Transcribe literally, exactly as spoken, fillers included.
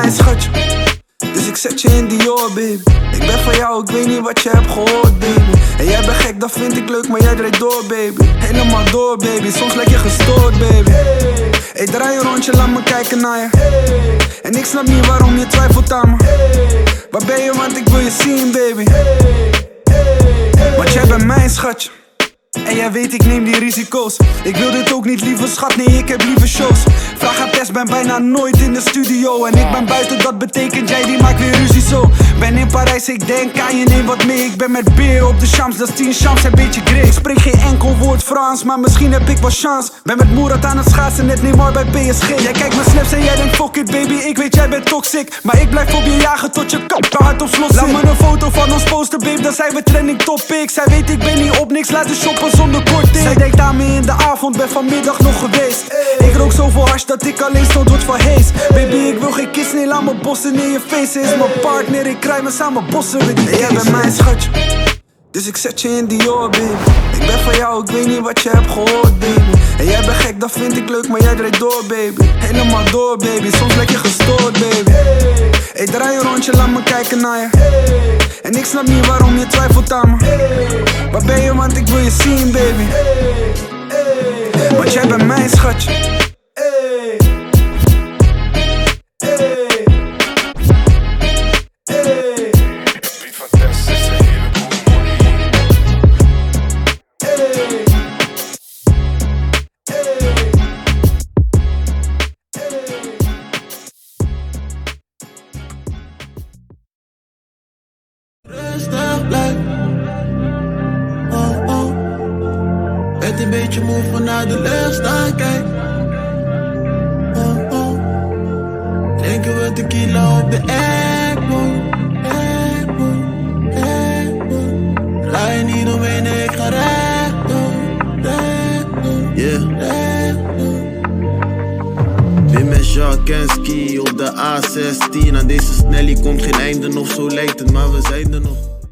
mijn schatje, dus ik zet je in die oor, baby. Ik ben van jou, ik weet niet wat je hebt gehoord, baby. En jij bent gek, dat vind ik leuk, maar jij draait door, baby. Helemaal door, baby, soms lijk je gestoord, baby. Hey, draai een rondje, laat me kijken naar je. En ik snap niet waarom je twijfelt aan me. Waar ben je, want ik wil je zien, baby. Want jij bent mijn schatje. En jij weet ik neem die risico's. Ik wil dit ook niet, lieve schat, nee ik heb lieve shows. Vraag aan Tess, ben bijna nooit in de studio. En ik ben buiten, dat betekent jij die maakt weer ruzie zo. Ben in Parijs, ik denk aan je, neem wat mee. Ik ben met beer op de Shams, dat is tien Shams, een beetje grey. Ik spreek geen enkel woord Frans, maar misschien heb ik wel chance. Ben met Moerat aan het schaatsen, net Neymar bij P S G. Jij kijkt mijn snaps en jij denkt fuck it baby, ik weet jij bent toxic. Maar ik blijf op je jagen tot je kap hard op slot zit. Laat me een foto van ons posten babe, dan zijn we trending topic. Zij weet ik ben niet op niks, laat de shoppen zonder korting. Zij denkt aan me in de avond, ben vanmiddag nog geweest. Ik rook zoveel hash dat ik alleen stond wordt van haze. Baby ik wil geen kiss, nee laat me bossen in je face. Is mijn partner, ik krijg me samen bossen met die. En jij bent mijn schatje, dus ik zet je in die oor, baby. Ik ben van jou, ik weet niet wat je hebt gehoord, baby. En jij bent gek, dat vind ik leuk, maar jij draait door, baby. Helemaal door, baby, soms lijk je gestoord, baby. Hey, draai een rondje, laat me kijken naar je. En ik snap niet waarom je twijfelt aan me. Waar ben je, want ik wil je zien, baby. Want jij bent mijn schatje. Rustig blijf. Oh oh. Het een beetje moe van naar de lucht staan, kijk. Oh oh. Drinken we tequila op de airport. Airport. Airport. Draai je niet omheen, nee, ik ga rechtdoor. Rechtdoor. Yeah. Rechtdoor. Wim en Jacques en Ski op de A zestien. Aan deze snellie komt geen einde nog, zo lijkt het, maar we zijn er nog.